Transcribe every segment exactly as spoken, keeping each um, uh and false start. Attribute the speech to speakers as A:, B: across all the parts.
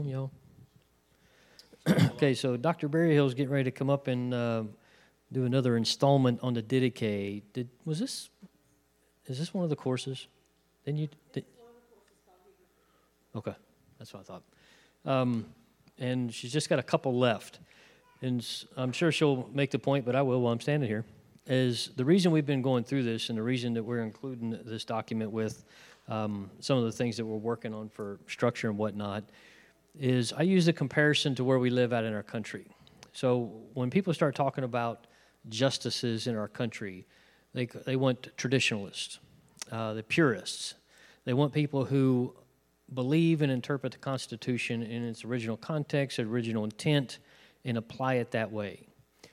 A: Y'all. Okay, so Doctor Berryhill's getting ready to come up and uh, do another installment on the Didache. Did was this? Is this one of the courses? Then you. Did, okay, that's what I thought. Um, and she's just got a couple left, and I'm sure she'll make the point, but I will while I'm standing here. Is the reason we've been going through this, and the reason that we're including this document with um, some of the things that we're working on for structure and whatnot, is I use the comparison to where we live out in our country. So when people start talking about justices in our country, they they want traditionalists, uh, the purists. They want people who believe and interpret the Constitution in its original context, original intent, and apply it that way.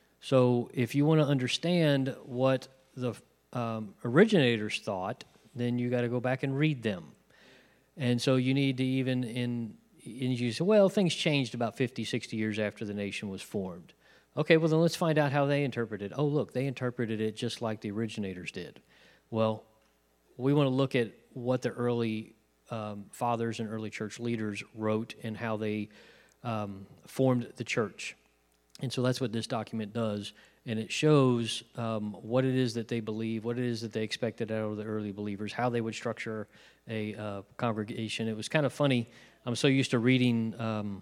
A: So if you want to understand what the um, originators thought, then you got to go back and read them. And so you need to even in And you say, well, things changed about fifty, sixty years after the nation was formed. Okay, well, then let's find out how they interpreted it. Oh, look, they interpreted it just like the originators did. Well, we want to look at what the early um, fathers and early church leaders wrote and how they um, formed the church. And so that's what this document does. And it shows um, what it is that they believe, what it is that they expected out of the early believers, how they would structure a uh, congregation. It was kind of funny. I'm so used to reading um,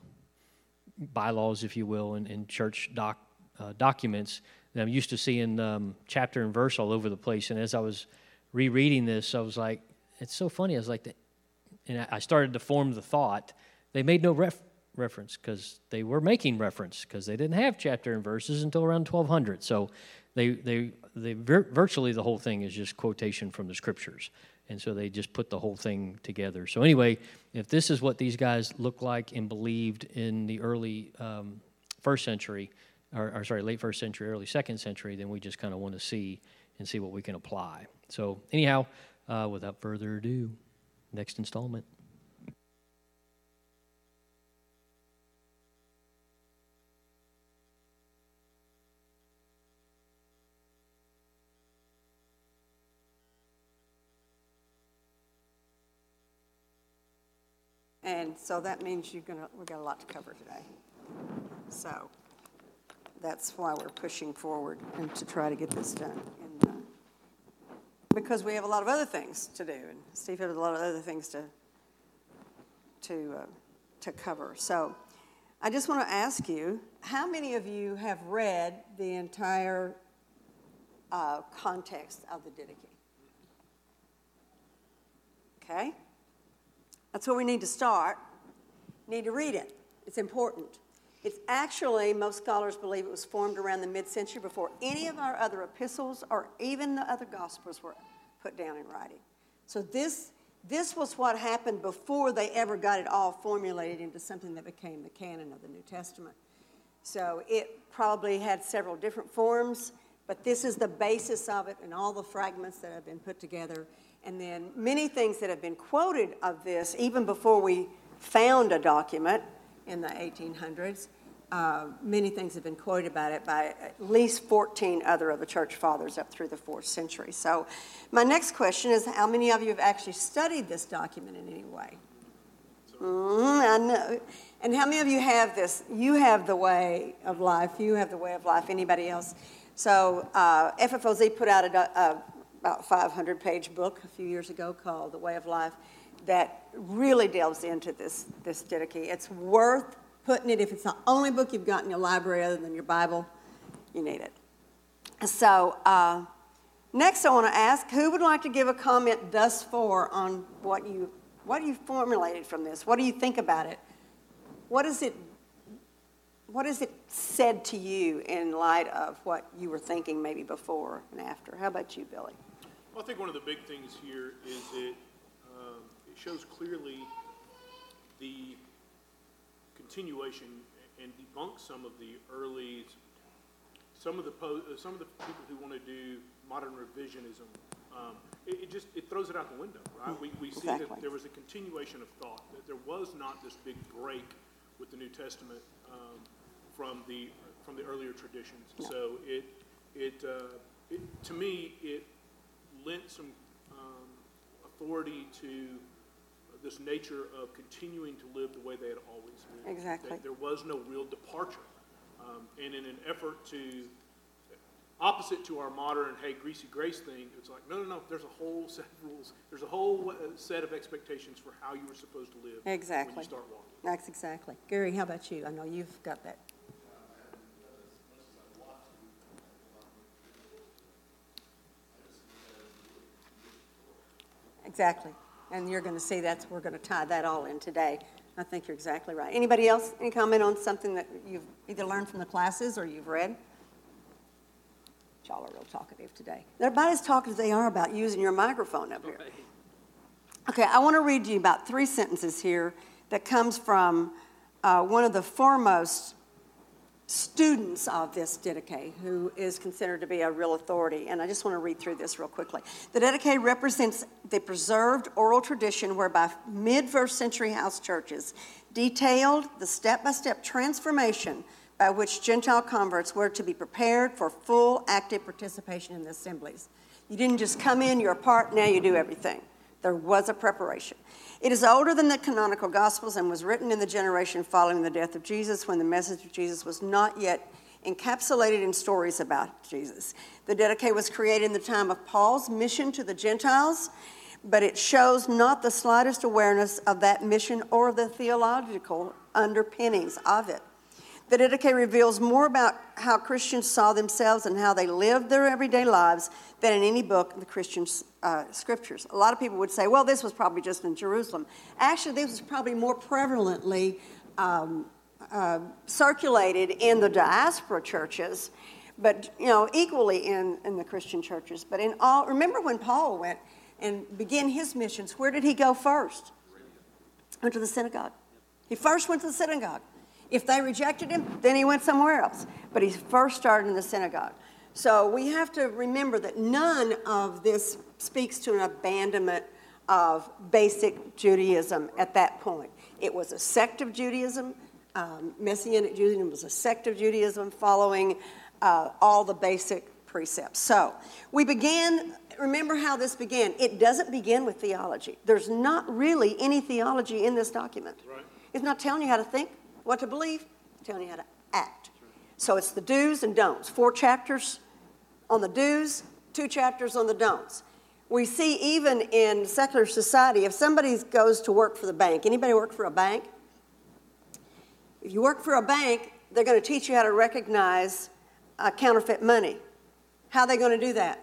A: bylaws, if you will, and, and church doc, uh, documents that I'm used to seeing um, chapter and verse all over the place. And as I was rereading this, I was like, it's so funny. I was like, and I started to form the thought. They made no ref- reference because they were making reference because they didn't have chapter and verses until around twelve hundred. So they they they vir- virtually the whole thing is just quotation from the scriptures. And so they just put the whole thing together. So anyway, if this is what these guys looked like and believed in the early um, first century, or, or sorry, late first century, early second century, then we just kind of want to see and see what we can apply. So anyhow, uh, without further ado, next installment.
B: And so that means you're gonna, we've got a lot to cover today. So that's why we're pushing forward and to try to get this done. And, uh, because we have a lot of other things to do, and Steve has a lot of other things to to uh, to cover. So I just want to ask you, how many of you have read the entire uh, context of the Didache? Okay. That's where we need to start. Need to read it. It's important. It's actually, most scholars believe it was formed around the mid-century before any of our other epistles or even the other gospels were put down in writing. So this, this was what happened before they ever got it all formulated into something that became the canon of the New Testament. So it probably had several different forms, but this is the basis of it and all the fragments that have been put together. And then many things that have been quoted of this, even before we found a document in the eighteen hundreds, uh, many things have been quoted about it by at least fourteen other of the church fathers up through the fourth century. So my next question is, how many of you have actually studied this document in any way? Mm, I know. And how many of you have this? You have the way of life. You have the way of life. Anybody else? So uh, F F O Z put out a, a about five hundred page book a few years ago called The Way of Life that really delves into this, this Didache. It's worth putting it. If it's the only book you've got in your library other than your Bible, you need it. So uh, next I want to ask, who would like to give a comment thus far on what you, what you formulated from this? What do you think about it? What is it, what is it said to you in light of what you were thinking maybe before and after? How about you, Billy?
C: Well, I think one of the big things here is it, um, it shows clearly the continuation and debunks some of the early, some of the po- some of the people who want to do modern revisionism. Um, it, it just it throws it out the window, right? We we see
B: Exactly.
C: that there was a continuation of thought, that there was not this big break with the New Testament um, from the from the earlier traditions.
B: No.
C: So it it, uh, it to me it lent some um, authority to this nature of continuing to live the way they had always lived.
B: Exactly.
C: That there was no real departure. Um, and in an effort to, opposite to our modern, hey, greasy grace thing, it's like, no, no, no, there's a whole set of rules. There's a whole uh, set of expectations for how you were supposed to live
B: Exactly.
C: when you start walking.
B: That's exactly. Gary, how about you? I know you've got that. Exactly. And you're going to see that's, we're going to tie that all in today. I think you're exactly right. Anybody else? Any comment on something that you've either learned from the classes or you've read? Y'all are real talkative today. They're about as talkative as they are about using your microphone up here. Okay, I want to read you about three sentences here that comes from uh, one of the foremost students of this Didache, who is considered to be a real authority. And I just want to read through this real quickly. The Didache represents the preserved oral tradition whereby mid-first century house churches detailed the step-by-step transformation by which Gentile converts were to be prepared for full active participation in the assemblies. You didn't just come in, you're a part, now you do everything. There was a preparation. It is older than the canonical Gospels and was written in the generation following the death of Jesus, when the message of Jesus was not yet encapsulated in stories about Jesus. The Didache was created in the time of Paul's mission to the Gentiles, but it shows not the slightest awareness of that mission or the theological underpinnings of it. The Didache reveals more about how Christians saw themselves and how they lived their everyday lives than in any book of the Christian uh, scriptures. A lot of people would say, well, this was probably just in Jerusalem. Actually, this was probably more prevalently um, uh, circulated in the diaspora churches, but, you know, equally in, in the Christian churches. But in all, remember when Paul went and began his missions, where did he go first? Went to the synagogue. He first went to the synagogue. If they rejected him, then he went somewhere else. But he first started in the synagogue. So we have to remember that none of this speaks to an abandonment of basic Judaism at that point. It was a sect of Judaism. Um, Messianic Judaism was a sect of Judaism following uh, all the basic precepts. So we began, remember how this began. It doesn't begin with theology. There's not really any theology in this document.
C: Right.
B: It's not telling you how to think, what to believe, telling you how to act. So it's the do's and don'ts. Four chapters on the do's, two chapters on the don'ts. We see even in secular society, if somebody goes to work for the bank, anybody work for a bank? If you work for a bank, they're going to teach you how to recognize uh, counterfeit money. How are they going to do that?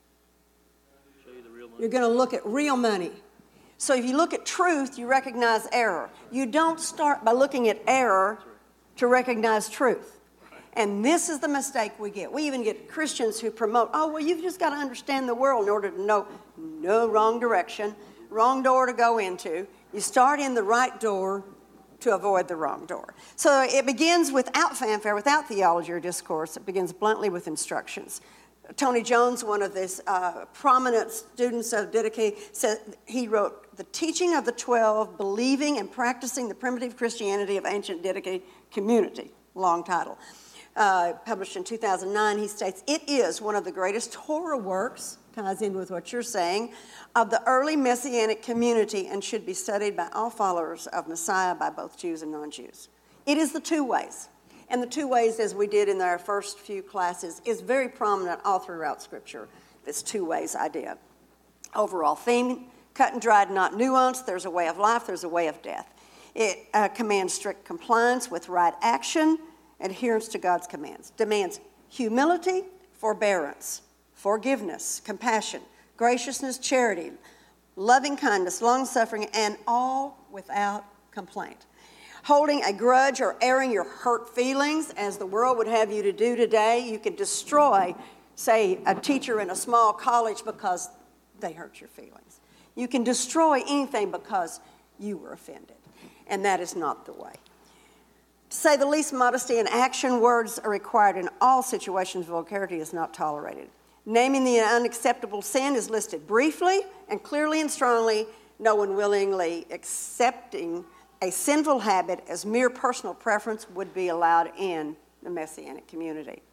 A: Show you the real money.
B: You're going to look at real money. So if you look at truth, you recognize error. You don't start by looking at error to recognize truth. And this is the mistake we get. We even get Christians who promote, oh, well, you've just got to understand the world in order to know. No, wrong direction, wrong door to go into. You start in the right door to avoid the wrong door. So it begins without fanfare, without theology or discourse. It begins bluntly with instructions. Tony Jones, one of these uh, prominent students of Didache, said he wrote, "The teaching of the twelve, believing and practicing the primitive Christianity of ancient Didache community," long title. Uh, published in two thousand nine, he states, "It is one of the greatest Torah works," ties in with what you're saying, "of the early Messianic community and should be studied by all followers of Messiah, by both Jews and non-Jews." It is the two ways. And the two ways, as we did in our first few classes, is very prominent all throughout Scripture, this two ways idea. Overall theme, cut and dried, not nuanced. There's a way of life, there's a way of death. It uh, commands strict compliance with right action, adherence to God's commands. Demands humility, forbearance, forgiveness, compassion, graciousness, charity, loving kindness, long-suffering, and all without complaint. Holding a grudge or airing your hurt feelings, as the world would have you to do today, you could destroy, say, a teacher in a small college because they hurt your feelings. You can destroy anything because you were offended, and that is not the way. To say the least, modesty and action words are required in all situations. Vulgarity is not tolerated. Naming the unacceptable sin is listed briefly and clearly and strongly, no one willingly accepting a sinful habit as mere personal preference would be allowed in the Messianic community.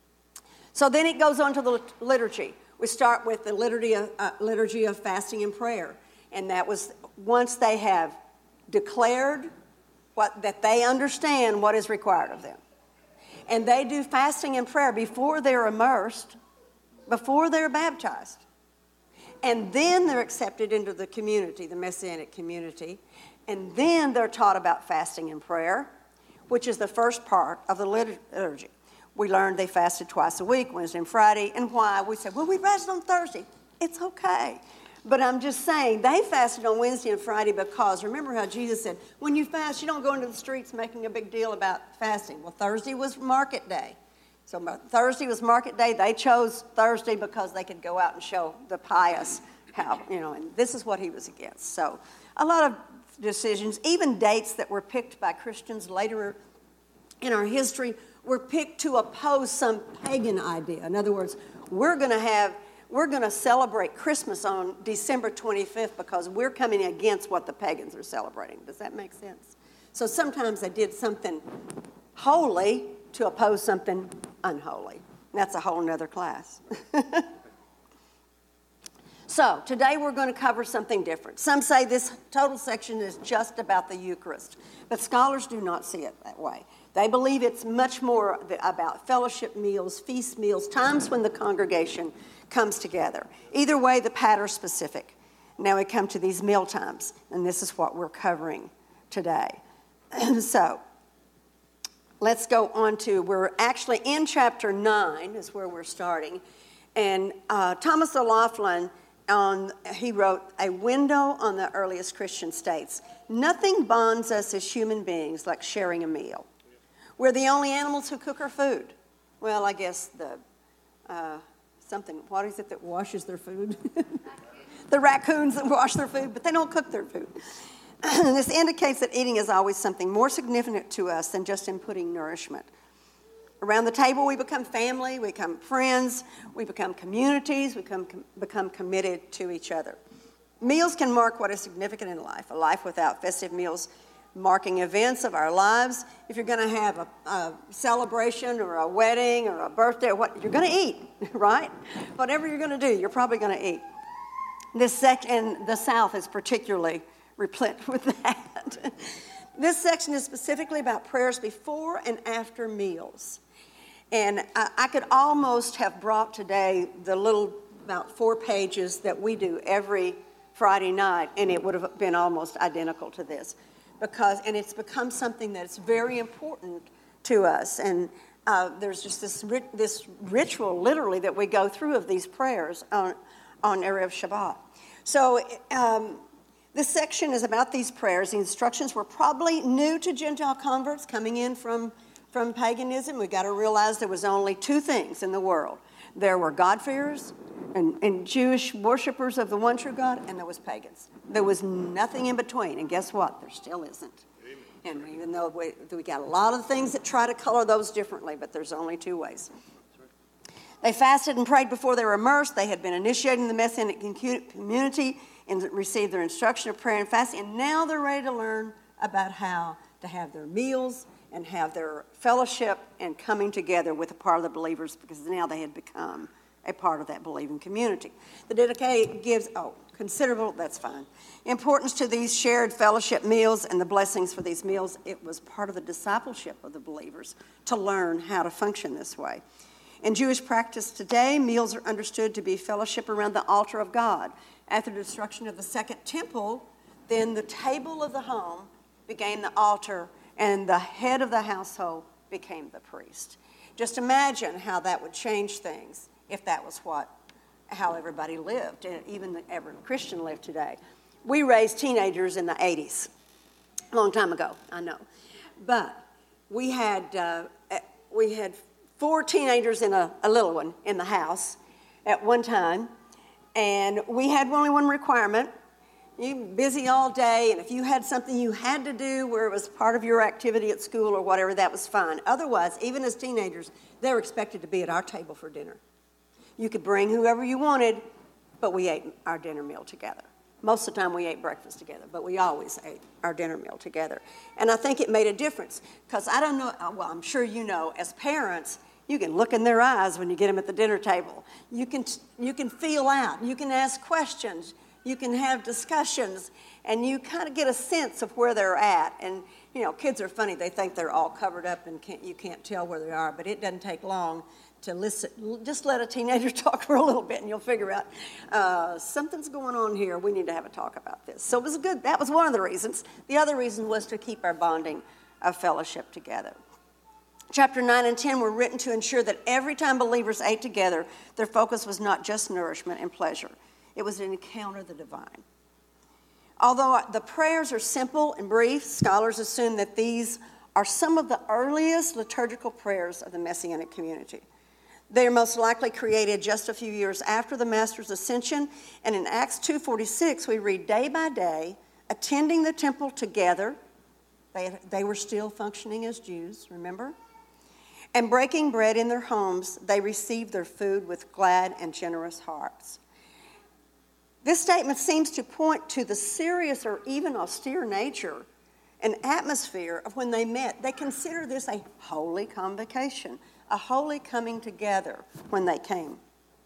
B: So then it goes on to the liturgy. We start with the liturgy of, uh, liturgy of fasting and prayer. And that was once they have declared what, that they understand what is required of them. And they do fasting and prayer before they're immersed, before they're baptized. And then they're accepted into the community, the Messianic community. And then they're taught about fasting and prayer, which is the first part of the liturgy. We learned they fasted twice a week, Wednesday and Friday. And why? We said, well, we fasted on Thursday. It's okay. But I'm just saying, they fasted on Wednesday and Friday because, remember how Jesus said, when you fast, you don't go into the streets making a big deal about fasting. Well, Thursday was market day. So Thursday was market day. They chose Thursday because they could go out and show the pious how, you know, and this is what he was against. So a lot of decisions, even dates that were picked by Christians later in our history, were picked to oppose some pagan idea. In other words, we're going to have We're going to celebrate Christmas on December twenty-fifth because we're coming against what the pagans are celebrating. Does that make sense? So sometimes they did something holy to oppose something unholy. That's a whole nother class. So today we're going to cover something different. Some say this total section is just about the Eucharist, but scholars do not see it that way. They believe it's much more about fellowship meals, feast meals, times when the congregation comes together. Either way, the pattern's specific. Now we come to these meal times, and this is what we're covering today. So let's go on to, we're actually in chapter nine is where we're starting. And uh, Thomas O'Loughlin, on, he wrote, A Window on the Earliest Christian States. Nothing bonds us as human beings like sharing a meal. We're the only animals who cook our food. Well, I guess the... Uh, something, what is it that washes their food? The raccoons that wash their food, but they don't cook their food. This indicates that eating is always something more significant to us than just inputting nourishment. Around the table, we become family, we become friends, we become communities, we become, become committed to each other. Meals can mark what is significant in life. A life without festive meals marking events of our lives. If you're going to have a, a celebration or a wedding or a birthday, or what you're going to eat, right? Whatever you're going to do, you're probably going to eat. This section in the South is particularly replete with that. This section is specifically about prayers before and after meals. And I, I could almost have brought today the little, about four pages that we do every Friday night, and it would have been almost identical to this. Because, and it's become something that's very important to us. And uh, there's just this rit- this ritual, literally, that we go through of these prayers on, on Erev Shabbat. So um, this section is about these prayers. The instructions were probably new to Gentile converts coming in from, from paganism. We've got to realize there was only two things in the world. There were God-fearers and, and Jewish worshipers of the one true God, and there was pagans. There was nothing in between, and guess what? There still isn't. Amen. And even though we, we got a lot of things that try to color those differently, but there's only two ways. They fasted and prayed before they were immersed. They had been initiating the Messianic community and received their instruction of prayer and fasting, and now they're ready to learn about how to have their meals and have their fellowship and coming together with a part of the believers, because now they had become a part of that believing community. The Didache gives, oh, considerable, that's fine, importance to these shared fellowship meals and the blessings for these meals. It was part of the discipleship of the believers to learn how to function this way. In Jewish practice today, meals are understood to be fellowship around the altar of God. After the destruction of the second temple, then the table of the home became the altar, and the head of the household became the priest. Just imagine how that would change things if that was what, how everybody lived, and even every Christian lived today. We raised teenagers in the eighties, a long time ago, I know. But we had uh, we had four teenagers and a, a little one in the house at one time, and we had only one requirement. You were busy all day, and if you had something you had to do where it was part of your activity at school or whatever, that was fine. Otherwise, even as teenagers, they were expected to be at our table for dinner. You could bring whoever you wanted, but we ate our dinner meal together. Most of the time we ate breakfast together, but we always ate our dinner meal together. And I think it made a difference, because I don't know, well, I'm sure you know, as parents, you can look in their eyes when you get them at the dinner table. You can, you can feel out. You can ask questions. You can have discussions, and you kind of get a sense of where they're at. And, you know, kids are funny. They think they're all covered up and can't, you can't tell where they are, but it doesn't take long to listen. Just let a teenager talk for a little bit, and you'll figure out uh, something's going on here. We need to have a talk about this. So it was good. That was one of the reasons. The other reason was to keep our bonding of fellowship together. Chapter nine and ten were written to ensure that every time believers ate together, their focus was not just nourishment and pleasure. It was an encounter of the divine. Although the prayers are simple and brief, scholars assume that these are some of the earliest liturgical prayers of the Messianic community. They are most likely created just a few years after the Master's ascension, and in Acts two forty-six, we read, day by day, attending the temple together. They, they were still functioning as Jews, remember? And breaking bread in their homes, they received their food with glad and generous hearts. This statement seems to point to the serious or even austere nature and atmosphere of when they met. They consider this a holy convocation, a holy coming together when they came.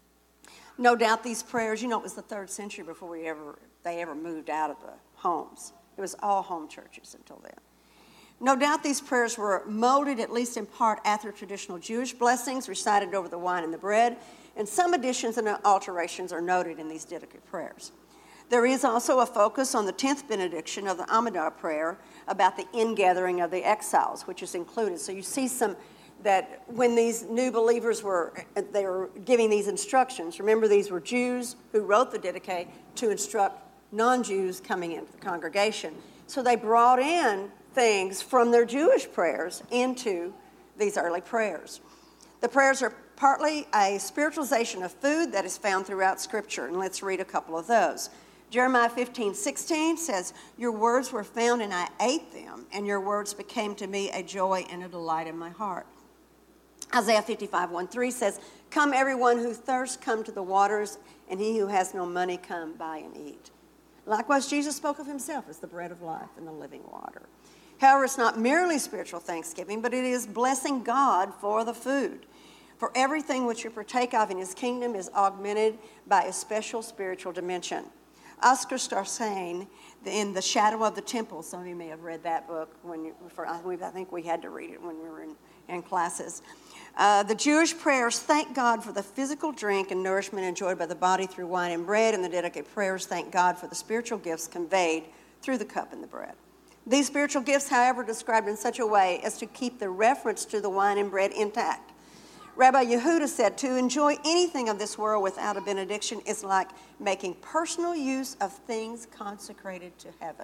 B: No doubt these prayers, you know, it was the third century before we ever they ever moved out of the homes. It was all home churches until then. No doubt these prayers were molded, at least in part, after traditional Jewish blessings recited over the wine and the bread, and some additions and alterations are noted in these Didache prayers. There is also a focus on the tenth benediction of the Amidah prayer about the ingathering of the exiles, which is included. So you see some that when these new believers were, they were giving these instructions, remember these were Jews who wrote the Didache to instruct non-Jews coming into the congregation. So they brought in things from their Jewish prayers into these early prayers. The prayers are partly a spiritualization of food that is found throughout Scripture, and let's read a couple of those. Jeremiah fifteen sixteen says, your words were found and I ate them, and your words became to me a joy and a delight in my heart. Isaiah fifty-five one three says, come everyone who thirsts, come to the waters, and he who has no money, come buy and eat. Likewise, Jesus spoke of himself as the bread of life and the living water. However, it's not merely spiritual thanksgiving, but it is blessing God for the food. For everything which you partake of in his kingdom is augmented by a special spiritual dimension. Oscar Starsain, in The Shadow of the Temple, some of you may have read that book. When you, for, I think we had to read it when we were in, in classes. Uh, the Jewish prayers thank God for the physical drink and nourishment enjoyed by the body through wine and bread, and the Didache prayers thank God for the spiritual gifts conveyed through the cup and the bread. These spiritual gifts, however, are described in such a way as to keep the reference to the wine and bread intact. Rabbi Yehuda said, to enjoy anything of this world without a benediction is like making personal use of things consecrated to heaven.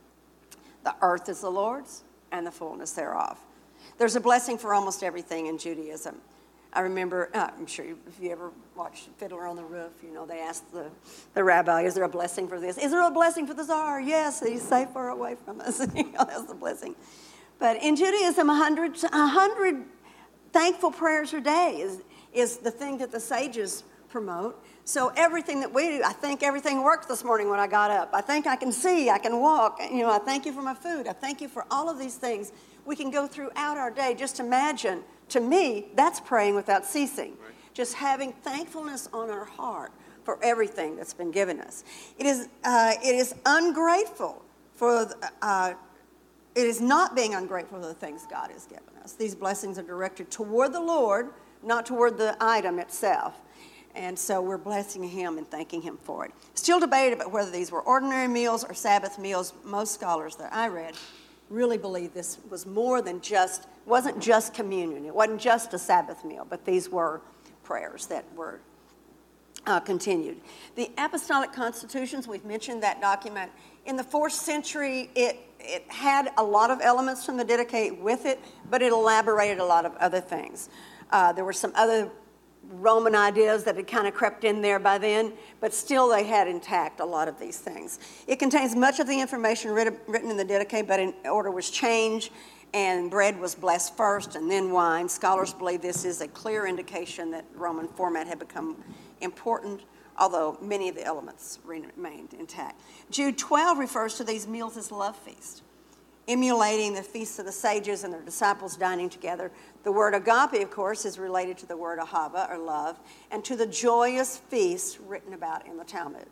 B: The earth is the Lord's and the fullness thereof. There's a blessing for almost everything in Judaism. I remember, uh, I'm sure you, if you ever watched Fiddler on the Roof, you know, they asked the, the rabbi, is there a blessing for this? Is there a blessing for the czar? Yes, he's safe far away from us. You know, that's the blessing. But in Judaism, a hundred, a hundred thankful prayers a day is, is the thing that the sages promote. So everything that we do, I think everything worked this morning when I got up. I think I can see, I can walk. You know, I thank you for my food. I thank you for all of these things. We can go throughout our day. Just imagine, to me, that's praying without ceasing. Right. Just having thankfulness on our heart for everything that's been given us. It is, uh, it is ungrateful for, uh, it is not being ungrateful for the things God has given us. These blessings are directed toward the Lord, not toward the item itself. And so we're blessing him and thanking him for it. Still debated about whether these were ordinary meals or Sabbath meals. Most scholars that I read really believe this was more than just, wasn't just communion. It wasn't just a Sabbath meal, but these were prayers that were uh, continued. The Apostolic Constitutions, we've mentioned that document. In the fourth century, it, it had a lot of elements from the Didache with it, but it elaborated a lot of other things. Uh, there were some other Roman ideas that had kind of crept in there by then, but still they had intact a lot of these things. It contains much of the information written, written in the Didache, but in order was changed, and bread was blessed first and then wine. Scholars believe this is a clear indication that Roman format had become important, although many of the elements remained intact. Jude twelve refers to these meals as love feasts, emulating the feasts of the sages and their disciples dining together. The word agape, of course, is related to the word ahava, or love, and to the joyous feasts written about in the Talmud.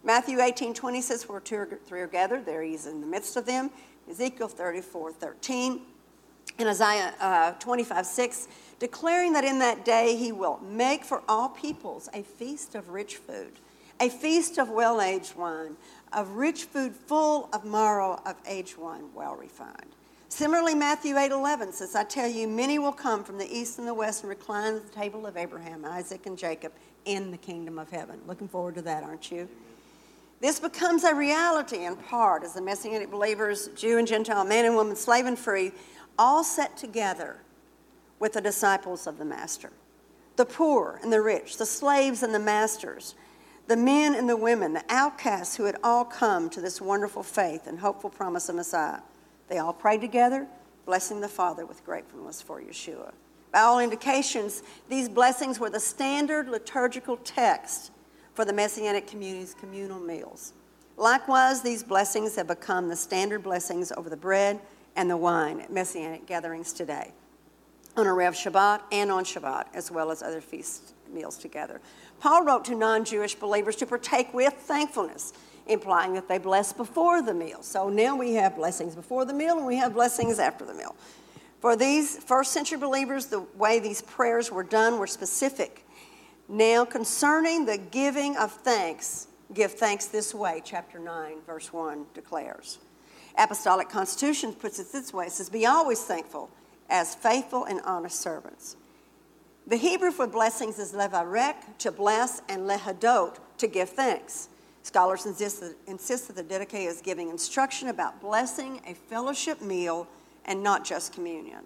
B: Matthew eighteen twenty says, where two or three are gathered, there he is in the midst of them. Ezekiel thirty-four thirteen. And Isaiah uh, twenty-five six, declaring that in that day he will make for all peoples a feast of rich food, a feast of well-aged wine, of rich food full of marrow, of aged wine well refined. Similarly, Matthew eight eleven says, I tell you, many will come from the east and the west and recline at the table of Abraham, Isaac, and Jacob in the kingdom of heaven. Looking forward to that, aren't you? This becomes a reality in part as the Messianic believers, Jew and Gentile, man and woman, slave and free, all sat together with the disciples of the Master. The poor and the rich, the slaves and the masters, the men and the women, the outcasts who had all come to this wonderful faith and hopeful promise of Messiah. They all prayed together, blessing the Father with gratefulness for Yeshua. By all indications, these blessings were the standard liturgical text for the Messianic community's communal meals. Likewise, these blessings have become the standard blessings over the bread and the wine at Messianic gatherings today, on Erev Shabbat and on Shabbat, as well as other feast meals together. Paul wrote to non-Jewish believers to partake with thankfulness, implying that they bless before the meal. So now we have blessings before the meal and we have blessings after the meal. For these first century believers, the way these prayers were done were specific. Now, concerning the giving of thanks, give thanks this way, chapter nine, verse one declares. Apostolic Constitution puts it this way. It says, be always thankful as faithful and honest servants. The Hebrew for blessings is levarek, to bless, and lehadot, to give thanks. Scholars insist that, insist that the didache is giving instruction about blessing a fellowship meal and not just communion.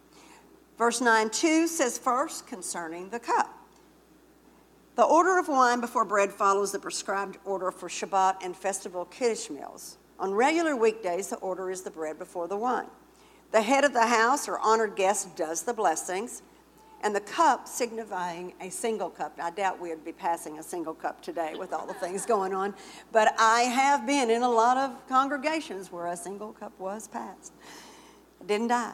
B: Verse nine two says first concerning the cup. The order of wine before bread follows the prescribed order for Shabbat and festival Kiddush meals. On regular weekdays, the order is the bread before the wine. The head of the house or honored guest does the blessings, and the cup signifying a single cup. I doubt we'd be passing a single cup today with all the things going on, but I have been in a lot of congregations where a single cup was passed. I didn't die.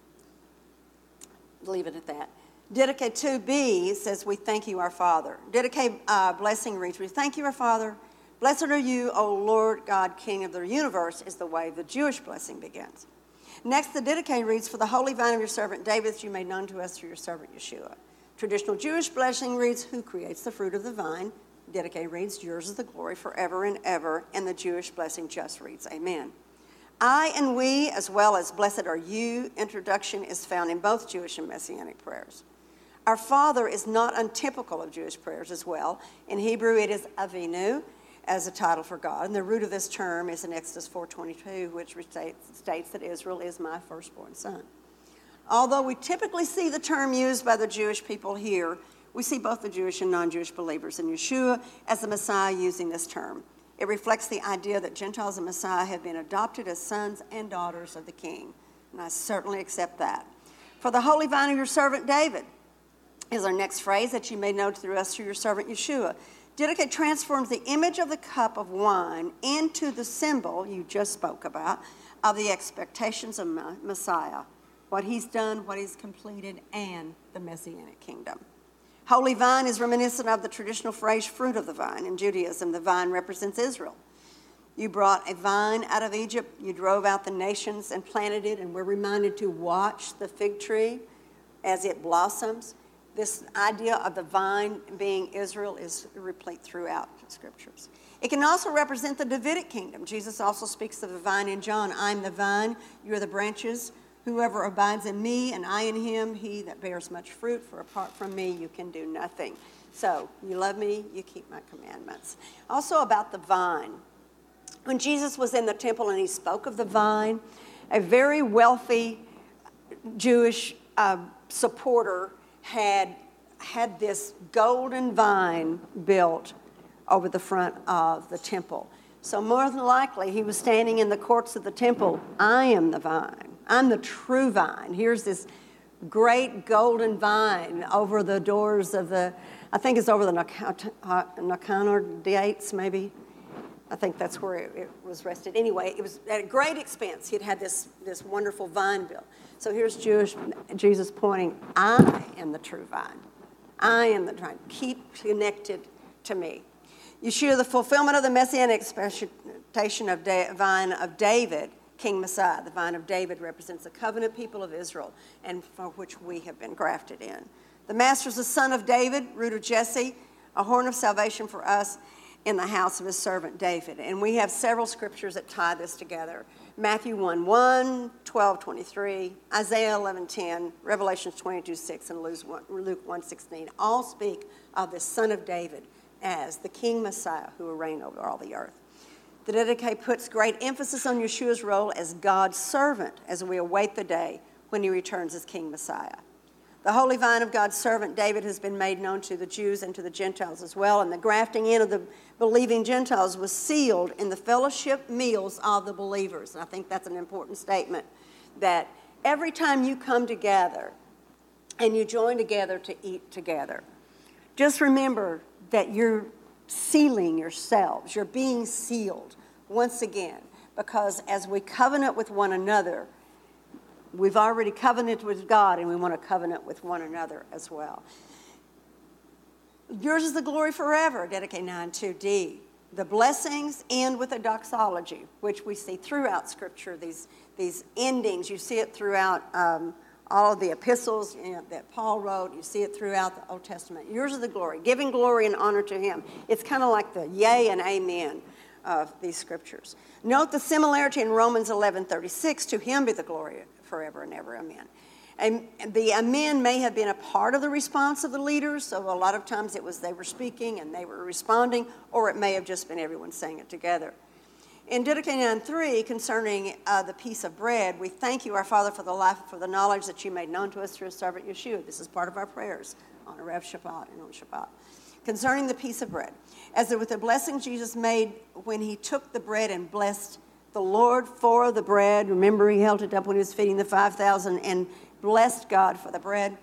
B: Leave it at that. Didache two b says, we thank you, our Father. Didache uh, blessing reads, we thank you, our Father. Blessed are you, O Lord God, King of the universe, is the way the Jewish blessing begins. Next, the Didache reads, for the holy vine of your servant David, you made known to us through your servant Yeshua. Traditional Jewish blessing reads, who creates the fruit of the vine? Didache reads, yours is the glory forever and ever. And the Jewish blessing just reads, amen. I and we, as well as blessed are you, introduction is found in both Jewish and Messianic prayers. Our Father is not untypical of Jewish prayers as well. In Hebrew, it is Avinu as a title for God. And the root of this term is in Exodus four twenty-two, which states that Israel is my firstborn son. Although we typically see the term used by the Jewish people here, we see both the Jewish and non-Jewish believers in Yeshua as the Messiah using this term. It reflects the idea that Gentiles and Messiah have been adopted as sons and daughters of the King. And I certainly accept that. For the holy vine of your servant David is our next phrase that you made known through us through your servant Yeshua. Didache transforms the image of the cup of wine into the symbol you just spoke about of the expectations of Messiah, what he's done, what he's completed, and the Messianic kingdom. Holy vine is reminiscent of the traditional phrase fruit of the vine. In Judaism, the vine represents Israel. You brought a vine out of Egypt, you drove out the nations and planted it, and we're reminded to watch the fig tree as it blossoms. This idea of the vine being Israel is replete throughout the scriptures. It can also represent the Davidic kingdom. Jesus also speaks of the vine in John. I'm the vine, you are the branches. Whoever abides in me and I in him, he that bears much fruit, for apart from me you can do nothing. So, you love me, you keep my commandments. Also about the vine. When Jesus was in the temple and he spoke of the vine, a very wealthy Jewish uh, supporter had had this golden vine built over the front of the temple. So more than likely, he was standing in the courts of the temple. I am the vine. I'm the true vine. Here's this great golden vine over the doors of the, I think it's over the Nicanor gates, maybe. I think that's where it, it was rested. Anyway, it was at a great expense. He'd had this, this wonderful vine built. So here's Jewish, Jesus pointing, I am the true vine. I am the vine. Keep connected to me. Yeshua, the fulfillment of the messianic expectation of da- vine of David, King Messiah. The vine of David represents the covenant people of Israel, and for which we have been grafted in. The Master is the son of David, root of Jesse, a horn of salvation for us in the house of his servant David. And we have several scriptures that tie this together. Matthew one one, twelve twenty-three, Isaiah eleven ten, Revelation twenty-two six, and Luke one sixteen all speak of the son of David as the King Messiah who will reign over all the earth. The Didache puts great emphasis on Yeshua's role as God's servant as we await the day when he returns as King Messiah. The holy vine of God's servant David has been made known to the Jews and to the Gentiles as well, and the grafting in of the believing Gentiles was sealed in the fellowship meals of the believers. And I think that's an important statement, that every time you come together and you join together to eat together, just remember that you're sealing yourselves. You're being sealed once again, because as we covenant with one another, we've already covenanted with God, and we want to covenant with one another as well. Yours is the glory forever, Didache nine two D. The blessings end with a doxology, which we see throughout Scripture, these, these endings. You see it throughout um, all of the epistles, you know, that Paul wrote. You see it throughout the Old Testament. Yours is the glory, giving glory and honor to him. It's kind of like the yea and amen of these Scriptures. Note the similarity in Romans eleven thirty-six, to him be the glory forever and ever, amen. And the amen may have been a part of the response of the leaders, so a lot of times it was they were speaking and they were responding, or it may have just been everyone saying it together. In Didache nine three, concerning uh, the piece of bread, we thank you, our Father, for the life and for the knowledge that you made known to us through his servant Yeshua. This is part of our prayers on Erev Shabbat and on Shabbat. Concerning the piece of bread, as with the blessing Jesus made when he took the bread and blessed the Lord for the bread. Remember, he held it up when he was feeding the five thousand and blessed God for the bread.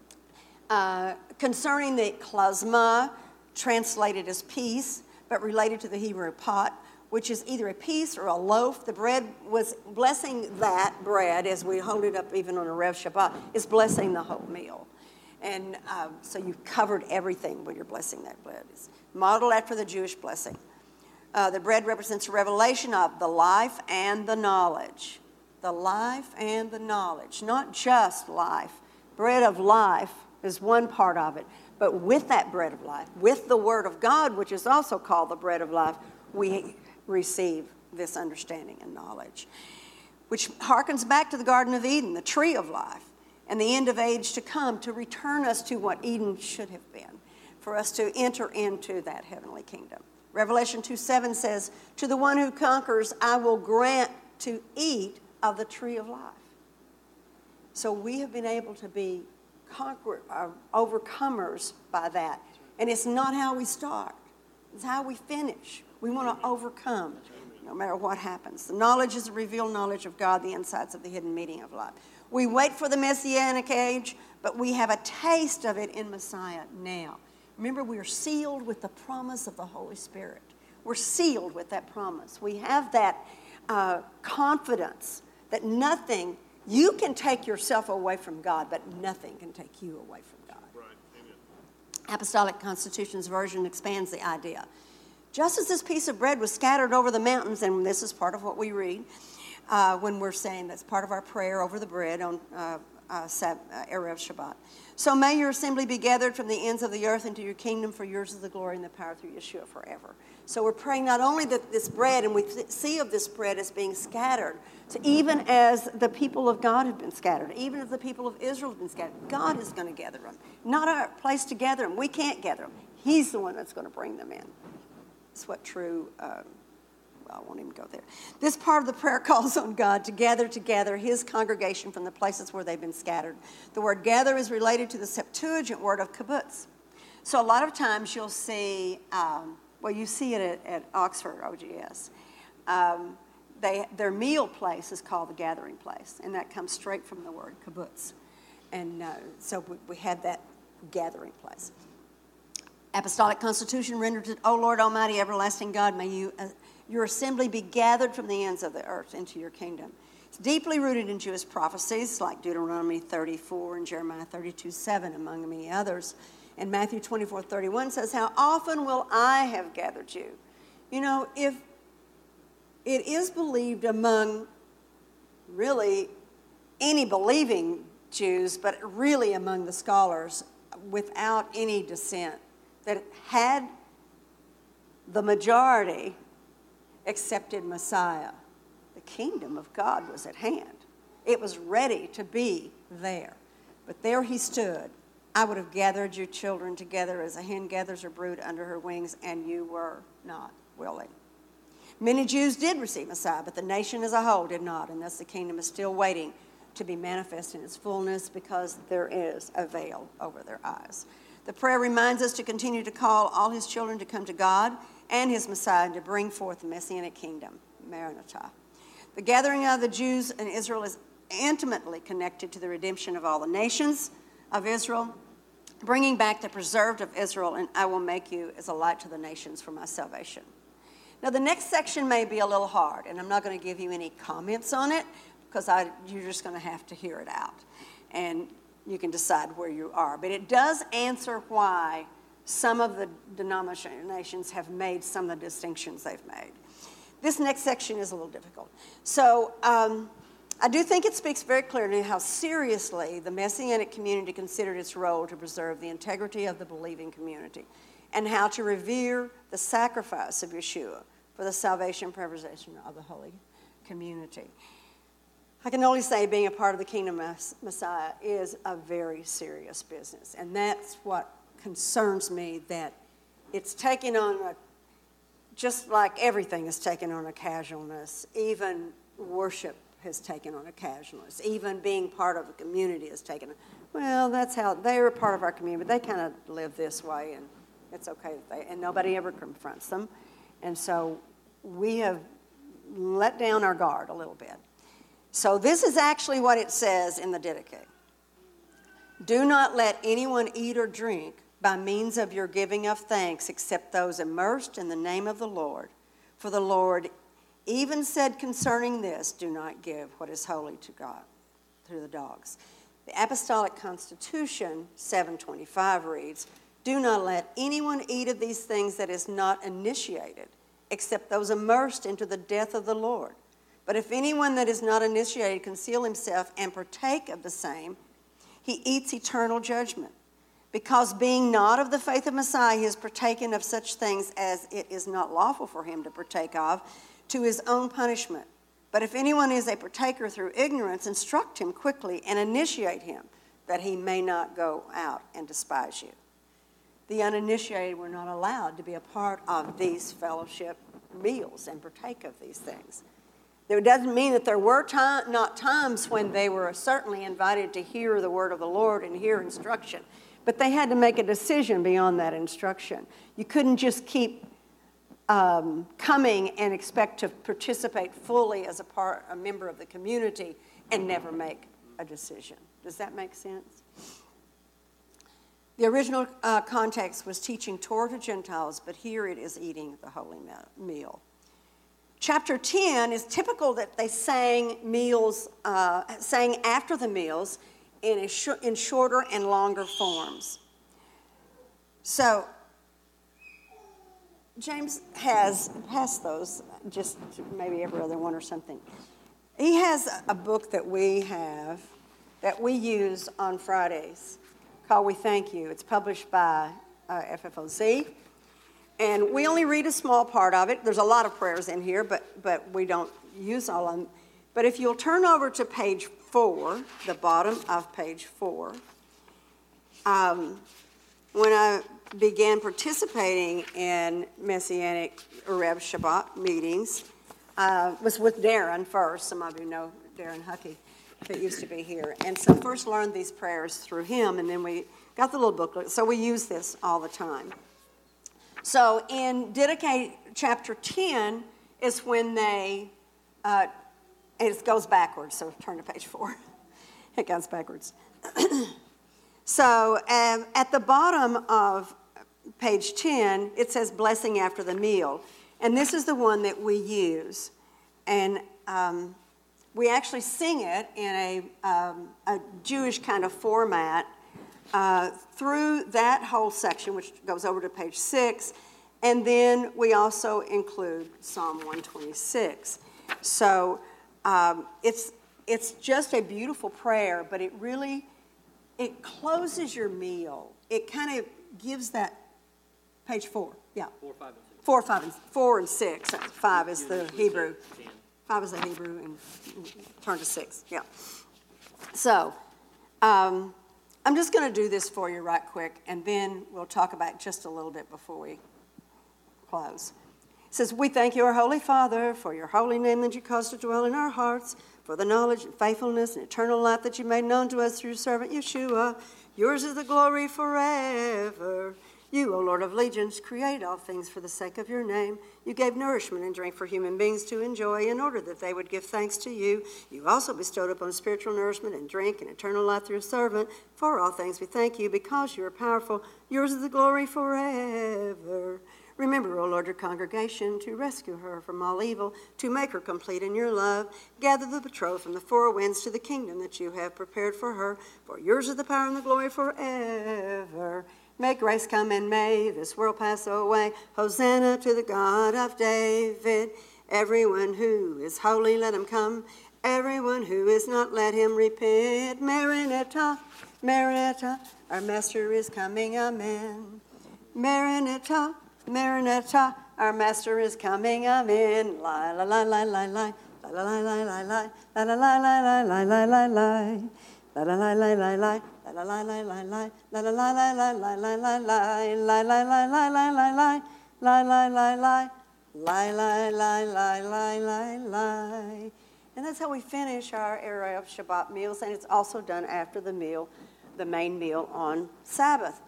B: Uh, concerning the klasma, translated as peace, but related to the Hebrew pot, which is either a piece or a loaf. The bread was blessing that bread, as we hold it up even on a Rev Shabbat, is blessing the whole meal. And uh, so you've covered everything when you're blessing that bread. It's modeled after the Jewish blessing. Uh, the bread represents a revelation of the life and the knowledge. The life and the knowledge, not just life. Bread of life is one part of it, but with that bread of life, with the Word of God, which is also called the bread of life, we receive this understanding and knowledge, which harkens back to the Garden of Eden, the tree of life, and the end of age to come, to return us to what Eden should have been, for us to enter into that heavenly kingdom. Revelation two seven says, to the one who conquers, I will grant to eat of the tree of life. So we have been able to be conquer, uh, overcomers by that. And it's not how we start. It's how we finish. We want to overcome no matter what happens. The knowledge is the revealed knowledge of God, the insights of the hidden meaning of life. We wait for the Messianic age, but we have a taste of it in Messiah now. Remember, we are sealed with the promise of the Holy Spirit. We're sealed with that promise. We have that uh, confidence that nothing, you can take yourself away from God, but nothing can take you away from God.
C: Right. Amen.
B: Apostolic Constitution's version expands the idea. Just as this piece of bread was scattered over the mountains, and this is part of what we read uh, when we're saying that's part of our prayer over the bread on uh, uh, Sab- uh, Erev Shabbat. So may your assembly be gathered from the ends of the earth into your kingdom, for yours is the glory and the power through Yeshua forever. So we're praying not only that this bread, and we th- see of this bread as being scattered, so even as the people of God have been scattered, even as the people of Israel have been scattered, God is going to gather them. Not our place to gather them. We can't gather them. He's the one that's going to bring them in. That's what true, um, well, I won't even go there. This part of the prayer calls on God to gather together his congregation from the places where they've been scattered. The word gather is related to the Septuagint word of kibbutz. So a lot of times you'll see, um, well, you see it at, at Oxford, O G S. Um, they, their meal place is called the gathering place, and that comes straight from the word kibbutz. And uh, so we, we have that gathering place. Apostolic Constitution renders it, O Lord Almighty, everlasting God, may you, uh, your assembly be gathered from the ends of the earth into your kingdom. It's deeply rooted in Jewish prophecies like Deuteronomy thirty-four and Jeremiah thirty-two seven, among many others. And Matthew twenty-four thirty-one says, how often will I have gathered you? You know, if it is believed among really any believing Jews, but really among the scholars without any dissent, that had the majority accepted Messiah, the kingdom of God was at hand. It was ready to be there. But there he stood. I would have gathered your children together as a hen gathers her brood under her wings, and you were not willing. Many Jews did receive Messiah, but the nation as a whole did not, and thus the kingdom is still waiting to be manifest in its fullness because there is a veil over their eyes. The prayer reminds us to continue to call all his children to come to God and his Messiah and to bring forth the Messianic kingdom, Maranatha. The gathering of the Jews in Israel is intimately connected to the redemption of all the nations of Israel, bringing back the preserved of Israel, and I will make you as a light to the nations for my salvation. Now, the next section may be a little hard, and I'm not going to give you any comments on it because I, you're just going to have to hear it out, and you can decide where you are. But it does answer why some of the denominations have made some of the distinctions they've made. This next section is a little difficult. So um, I do think it speaks very clearly how seriously the Messianic community considered its role to preserve the integrity of the believing community and how to revere the sacrifice of Yeshua for the salvation and preservation of the holy community. I can only say being a part of the Kingdom Messiah is a very serious business, and that's what concerns me, that it's taken on a, just like everything is taken on a casualness, even worship has taken on a casualness, even being part of a community has taken, well, that's how, they're a part of our community, but they kind of live this way, and it's okay that they, and nobody ever confronts them. And so we have let down our guard a little bit. So this is actually what it says in the Didache. Do not let anyone eat or drink by means of your giving of thanks except those immersed in the name of the Lord. For the Lord even said concerning this, do not give what is holy to God, to the dogs. The Apostolic Constitution, seven twenty-five reads, do not let anyone eat of these things that is not initiated, except those immersed into the death of the Lord. But if anyone that is not initiated conceal himself and partake of the same, he eats eternal judgment. Because being not of the faith of Messiah, he has partaken of such things as it is not lawful for him to partake of, to his own punishment. But if anyone is a partaker through ignorance, instruct him quickly and initiate him, that he may not go out and despise you. The uninitiated were not allowed to be a part of these fellowship meals and partake of these things. It doesn't mean that there were time, not times when they were certainly invited to hear the word of the Lord and hear instruction, but they had to make a decision beyond that instruction. You couldn't just keep um, coming and expect to participate fully as a part, a member of the community, and never make a decision. Does that make sense? The original uh, context was teaching Torah to Gentiles, but here it is eating the holy meal. Chapter ten is typical that they sang meals, uh, sang after the meals in, a sh- in shorter and longer forms. So, James has passed those, just maybe every other one or something. He has a book that we have, that we use on Fridays, called We Thank You. It's published by uh, F F O Z. And we only read a small part of it. There's a lot of prayers in here, but, but we don't use all of them. But if you'll turn over to page four, the bottom of page four, um, when I began participating in Messianic Erev Shabbat meetings, uh, was with Darren first. Some of you know Darren Huckey, that used to be here. And so first learned these prayers through him, and then we got the little booklet. So we use this all the time. So in Didache chapter ten is when they, uh, it goes backwards, so turn to page four. It goes backwards. So um, at the bottom of page ten, it says blessing after the meal. And this is the one that we use. And um, we actually sing it in a, um, a Jewish kind of format. uh, through that whole section, which goes over to page six, and then we also include Psalm one twenty-six. So um, it's it's just a beautiful prayer, but it really, it closes your meal. It kind of gives that, page four, yeah.
A: Four, five, and six.
B: Four, five, and, four and six. Five is the Hebrew. Five is the Hebrew, and turn to six, yeah. So um, I'm just going to do this for you right quick, and then we'll talk about it just a little bit before we close. It says, we thank you, our Holy Father, for your holy name that you caused to dwell in our hearts, for the knowledge and faithfulness and eternal life that you made known to us through your servant Yeshua. Yours is the glory forever. You, O Lord of legions, create all things for the sake of your name. You gave nourishment and drink for human beings to enjoy in order that they would give thanks to you. You also bestowed upon spiritual nourishment and drink and eternal life through your servant. For all things we thank you because you are powerful. Yours is the glory forever. Remember, O Lord, your congregation, to rescue her from all evil, to make her complete in your love. Gather the betrothed from the four winds to the kingdom that you have prepared for her. For yours is the power and the glory forever. May grace come and may this world pass away. Hosanna to the God of David. Everyone who is holy, let him come. Everyone who is not, let him repent. Maranatha, Maranatha, our Master is coming, amen. Maranatha, Maranatha, our Master is coming, amen. La la la la la la, la la la la la, la la la la la la la la. La la la la la la, la la la la la, la la la la la la la la la, la la la la la la la, la la la la, la la la la la la la. And that's how we finish our area of Shabbat meals, and it's also done after the meal, the main meal on Sabbath.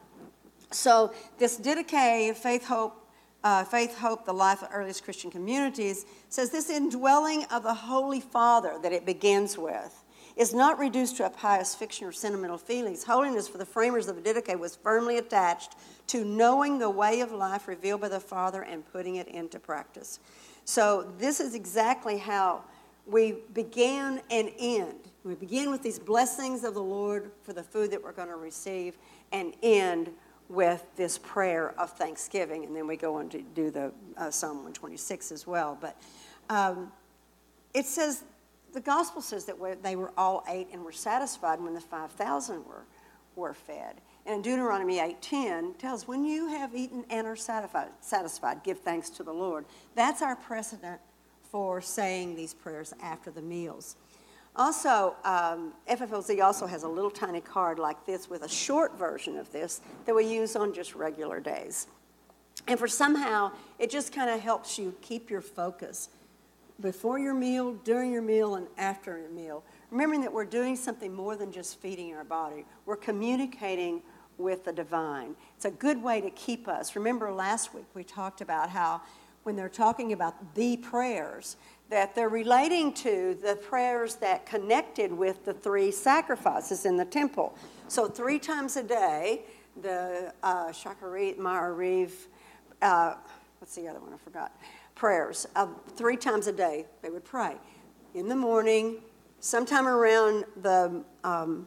B: So this Didache, Faith, Hope, uh, Faith, Hope, the Life of Earliest Christian Communities, says this indwelling of the Holy Father that it begins with is not reduced to a pious fiction or sentimental feelings. Holiness for the framers of the Didache was firmly attached to knowing the way of life revealed by the Father and putting it into practice. So this is exactly how we began and end. We begin with these blessings of the Lord for the food that we're going to receive and end with this prayer of thanksgiving. And then we go on to do the uh, Psalm one twenty-six as well. But um, it says, the gospel says that they were all ate and were satisfied when the five thousand were, were fed. And in Deuteronomy eight ten tells, when you have eaten and are satisfied, satisfied, give thanks to the Lord. That's our precedent for saying these prayers after the meals. Also, um, F F L Z also has a little tiny card like this with a short version of this that we use on just regular days. And for somehow, it just kind of helps you keep your focus before your meal, during your meal, and after your meal. Remembering that we're doing something more than just feeding our body. We're communicating with the divine. It's a good way to keep us. Remember last week we talked about how when they're talking about the prayers, that they're relating to the prayers that connected with the three sacrifices in the temple. So three times a day, the uh, Shacharit, Ma'ariv, uh, what's the other one? I forgot. Prayers. Uh, three times a day they would pray. In the morning, sometime around the um,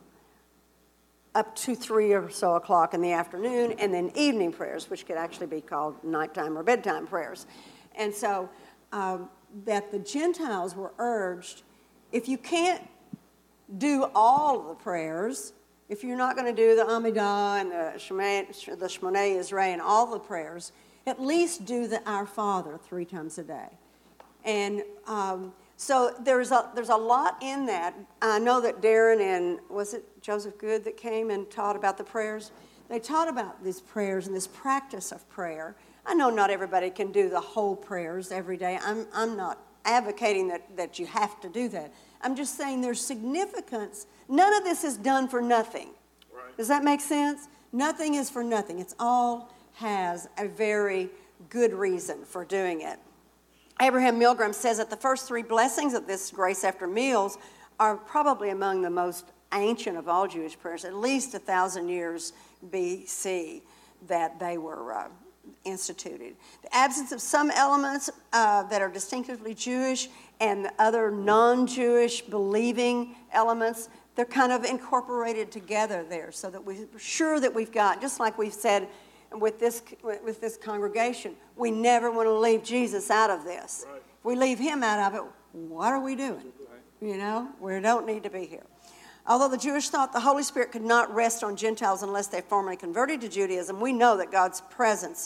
B: up to three or so o'clock in the afternoon, and then evening prayers, which could actually be called nighttime or bedtime prayers. And so um, that the Gentiles were urged, if you can't do all of the prayers, if you're not going to do the Amidah and the Shema, the Shmoneh Yisrael and all the prayers, at least do the Our Father three times a day. And um, so there's a, there's a lot in that. I know that Darren and, was it Joseph Good that came and taught about the prayers? They taught about these prayers and this practice of prayer. I know not everybody can do the whole prayers every day. I'm, I'm not advocating that, that you have to do that. I'm just saying there's significance. None of this is done for nothing. Right. Does that make sense? Nothing is for nothing. It's all has a very good reason for doing it. Abraham Milgram says that the first three blessings of this grace after meals are probably among the most ancient of all Jewish prayers, at least a thousand years B C that they were uh, instituted. The absence of some elements uh, that are distinctively Jewish and other non-Jewish believing elements They're kind of incorporated together there so that we're sure that we've got, just like we've said with this, with this congregation, we never want to leave Jesus out of this.
C: Right.
B: If we leave him out of it, what are we doing? You know, we don't need to be here. Although the Jewish thought the Holy Spirit could not rest on Gentiles unless they formally converted to Judaism, we know that God's presence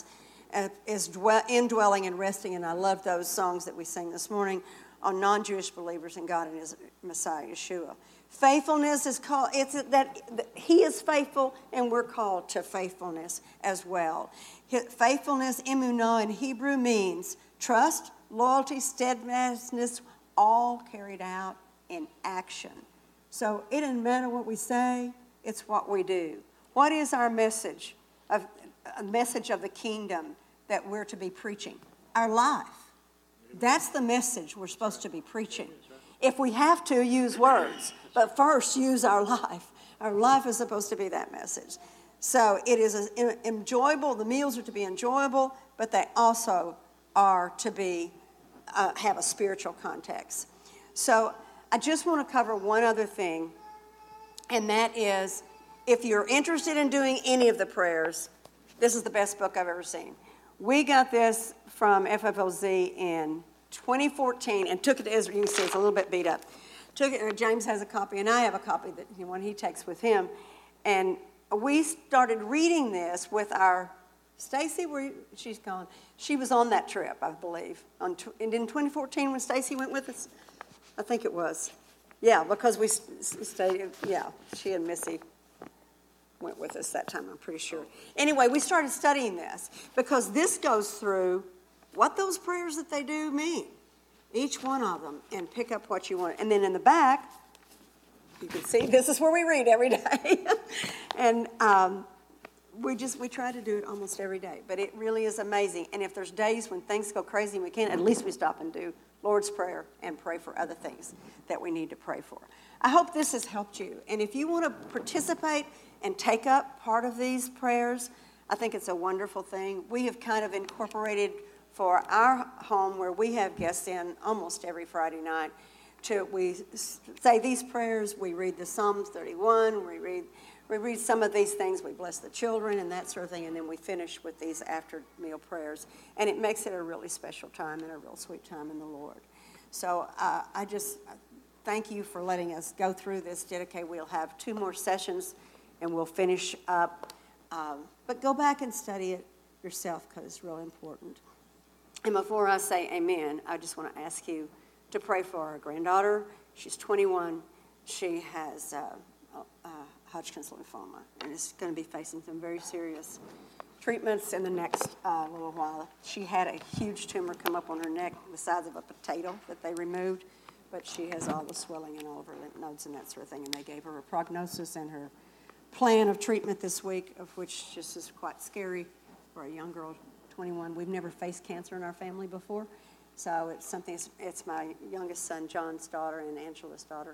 B: is dwell, indwelling and resting, and I love those songs that we sing this morning on non-Jewish believers in God and his Messiah, Yeshua. Faithfulness is called, it's that he is faithful and we're called to faithfulness as well. Faithfulness, emunah, in Hebrew means trust, loyalty, steadfastness, all carried out in action. So it doesn't matter what we say, it's what we do. What is our message, of, a message of the kingdom that we're to be preaching? Our life. That's the message we're supposed to be preaching. If we have to, use words, but first use our life. Our life is supposed to be that message. So it is enjoyable. The meals are to be enjoyable, but they also are to be uh, have a spiritual context. So I just want to cover one other thing, and that is, if you're interested in doing any of the prayers, this is the best book I've ever seen. We got this from F F L Z in twenty fourteen and took it to Israel. You can see it's a little bit beat up. Took it, James has a copy, and I have a copy that you know, one he takes with him. And we started reading this with our Stacy. Where you, she's gone. She was on that trip, I believe. On and in twenty fourteen, when Stacy went with us, I think it was. Yeah, because we stayed. Yeah, she and Missy went with us that time, I'm pretty sure. Anyway, we started studying this because this goes through what those prayers that they do mean, each one of them, and pick up what you want. And then in the back, you can see this is where we read every day. and um, we just, we try to do it almost every day, but it really is amazing. And if there's days when things go crazy and we can't, at least we stop and do Lord's Prayer and pray for other things that we need to pray for. I hope this has helped you. And if you want to participate and take up part of these prayers, I think it's a wonderful thing. We have kind of incorporated for our home, where we have guests in almost every Friday night, to we say these prayers, we read the Psalms thirty-one, we read we read some of these things, we bless the children and that sort of thing, and then we finish with these after meal prayers. And it makes it a really special time and a real sweet time in the Lord. So uh, I just thank you for letting us go through this. Dedicate. We'll have two more sessions and we'll finish up. Um, but go back and study it yourself because it's really important. And before I say amen, I just want to ask you to pray for our granddaughter. She's twenty-one. She has uh, uh, Hodgkin's lymphoma and is going to be facing some very serious treatments in the next uh, little while. She had a huge tumor come up on her neck the size of a potato that they removed, but she has all the swelling in all of her lymph nodes and that sort of thing, and they gave her a prognosis and her plan of treatment this week, of which just is quite scary for a young girl, twenty-one. We've never faced cancer in our family before, so it's something. It's, it's my youngest son, John's daughter, and Angela's daughter.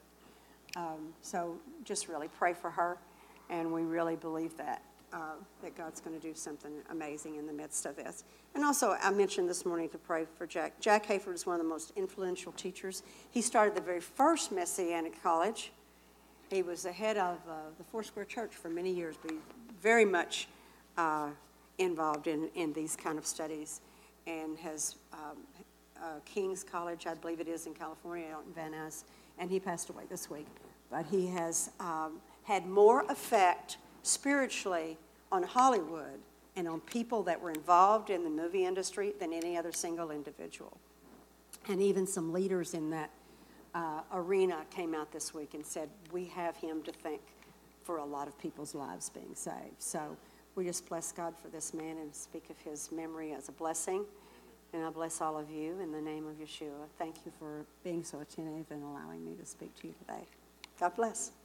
B: Um, so just really pray for her, and we really believe that uh, that God's going to do something amazing in the midst of this. And also, I mentioned this morning to pray for Jack. Jack Hayford is one of the most influential teachers. He started the very first Messianic college. He was the head of uh, the Foursquare Church for many years, but he's very much uh, involved in, in these kind of studies, and has um, uh, King's College, I believe it is, in California, out in Van Nuys, and he passed away this week. But he has um, had more effect spiritually on Hollywood and on people that were involved in the movie industry than any other single individual. And even some leaders in that uh, arena came out this week and said, we have him to thank for a lot of people's lives being saved. So we just bless God for this man and speak of his memory as a blessing. And I bless all of you in the name of Yeshua. Thank you for being so attentive and allowing me to speak to you today. God bless.